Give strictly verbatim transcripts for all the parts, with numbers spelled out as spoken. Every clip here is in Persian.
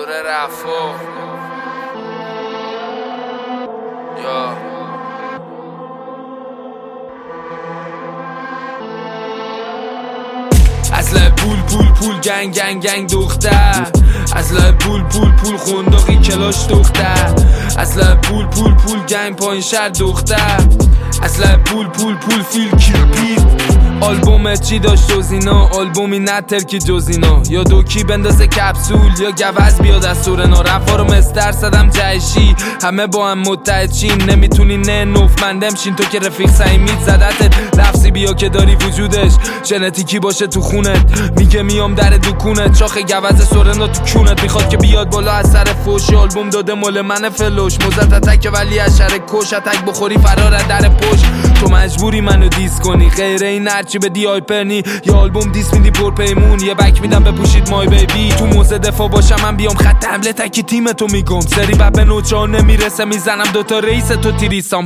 دکتر رفا یا اصلا پول پول پول گنگ گنگ گنگ دختر، اصلا پول پول پول خونداقی کلاش دختر، اصلا پول پول پول گنگ پایین شهر دختر، اصلا پول پول پول فیل کیپید. آلبومت چی داشت جز اینا؟ آلبومی نه ترکی جز اینا. یا دوکی بندازه کپسول یا گوز بیاد از سورنا. رفا رو مستر صدم جهشی همه با هم متحد چین. نمیتونی نه نوفمندم شین تو که رفیق سعیمیت زدتت. لفظی بیا که داری وجودش ژنتیکی باشه تو خونت. میگه میام در دکونت چاخ گوز سورنا تو کونت. میخواد که بیاد بالا از سر فوش. آلبوم داده مال من فلوش. موزت اتک ولی اشره کش. اتک بخوری فرار در پشت. تو مجبوری منو دیس کنی غیر این هرچی بدی آیپرنی. یا آلبوم دیس میدی پر پیمون. یه بک میدم بپوشید مای بیبی. تو موزه دفاع باشم من بیام خط حمله تکی تیم تو میگم. سری بب به نوچه نمیرسه میزنم دوتا رئیس تو تیریسام.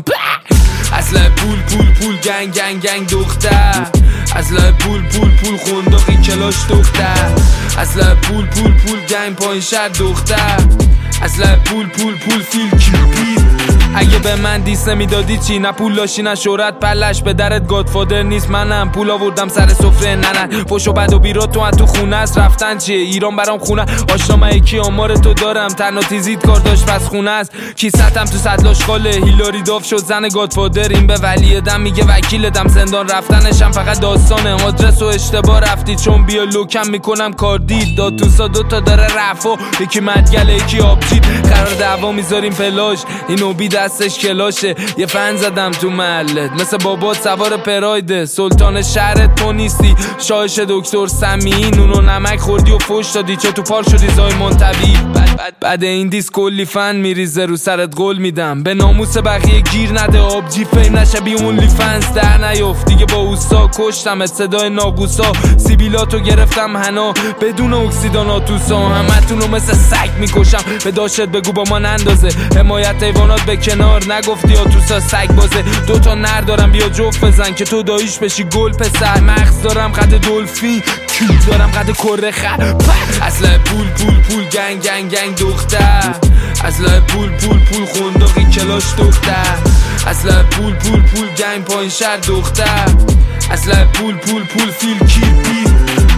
اصلا پول پول پول گنگ گنگ گنگ دختر، اصلا پول پول پول خونداقی کلاش دختر، اصلا پول پول پول گنگ پایین شهر دختر، اصلا پول پول پول فیل کیپید. اگه به من دیس نمیدادی چی؟ نه پول داشتی نه شهرت پلش به درت گادفادر نیست. منم پول آوردم سر سفره نه نه فوش و بد و بیرا تو تو خونه است. رفتن چیه ایران برام خونه آشنا من یکی آمار تو دارم. تنها تیزید کار داشت پس خونه است. کیستم تو صدلاش خاله هیلاری داف شد زن گادفادر. این به ولی دم میگه وکیل دم زندان رفتنشم فقط داستانه. آدرس و اشتباه رفتی چون بیا لوکم میکنم کار دید. داد تو سا دوتا داره رفا یکی مدگله یکی آبجید. قرار دعوا میذاریم فلاش اینو بی دستش کلاشه. یه فن زدم تو محلت مثل بابات سوار پرایده. سلطان شهرت تو نیستی شاهش دکتر سمیین. اونو نمک خوردی و فوش دادی چه تو پارک شدی زای منطبی. بعد بعد بعد این دیس کلی فن میریزه رو سرت گل میدم. به ناموس بقیه گیر نده آبجی فیم نشه بی اونلی فنس در نیفت. دیگه با اوستا کشتم صدای ناگوسا. سیبیلاتو گرفتم هنا بدون اکسیداناتوسا. همتونو مثل سگ میکشم به داشت بگو با من اندازه. حمایت حیوانات به کنار نگفتی یا توسا سگ بازه. دوتا نر دارم بیا جفت بزن که تو داییش بشی گل پسر. مغز دارم قد دلفین کیل دارم قد کره خر. اصلا پول پول پول گنگ گنگ گنگ دختر، اصلا پول پول پول خونداقی کلاش دختر، اصلا پول پول پول گنگ پایین شهر دختر، اصلا پول پول پول فیل کیپی.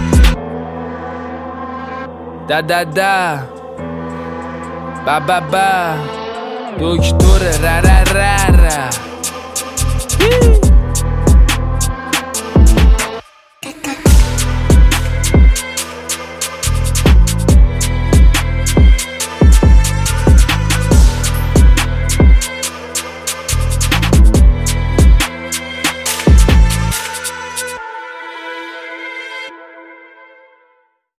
دا دا دا با با با دکتر را را را را